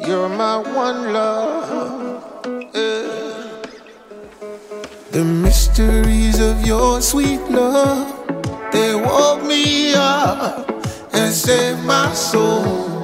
You're my one love. The mysteries of your sweet love, they woke me up and saved my soul.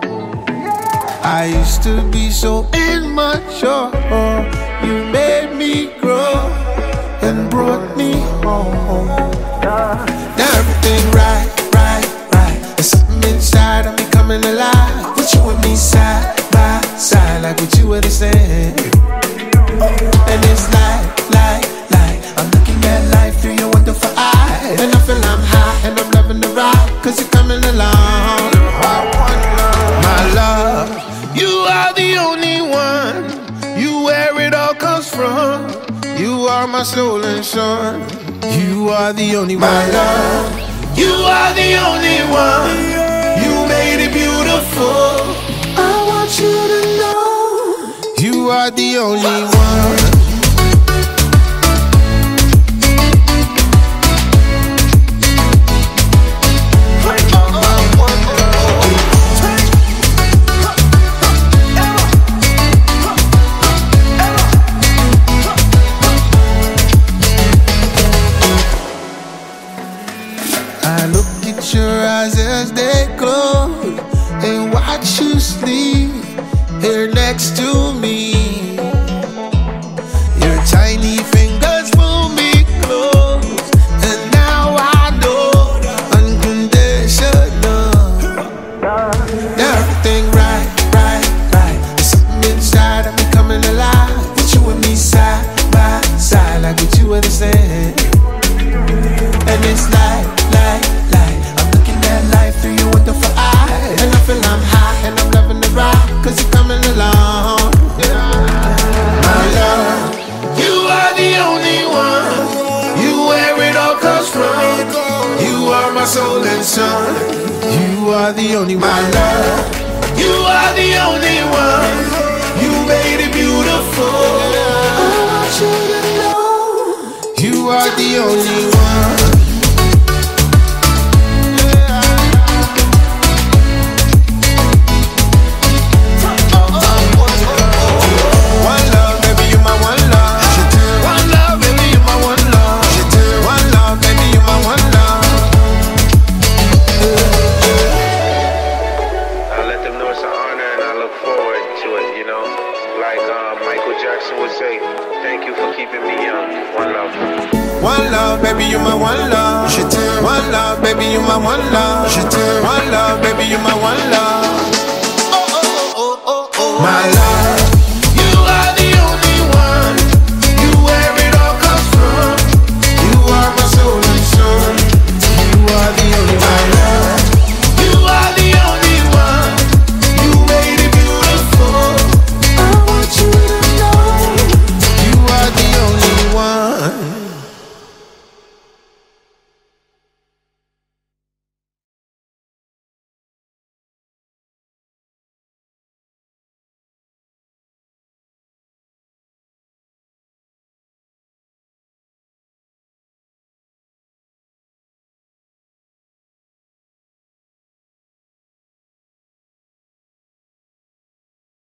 I used to be so immature. You made me grow and brought me home. Now everything right. There's something inside of me coming alive. With you and me side by side, like what you were saying. And it's like I'm looking at life through your wonderful eyes. And I feel I'm high and I'm loving the ride, cause you're coming along. My love, you are the only one. You where it all comes from. You are my soul and sun. You are the only one. My love, you are the only one. You made it beautiful. I want you to know you are the only one. I look at your eyes as they close and watch you sleep here next to me. Your tiny fingers pull me close, and now I know unconditional. Everything right. There's something inside of me coming alive. With you and me side by side, like what you were saying. And it's like I'm looking at life through your wonderful eyes. And I feel I'm high and I'm loving the ride, cause you're coming along. My love, you are the only one. You where it all comes from. You are my soul and sun. You are the only one. My love, you are the only one. You made it beautiful. I want you to know you are the only one. Thank you for keeping me young. One love. One love, baby, you my one love. One love, baby, you my one love.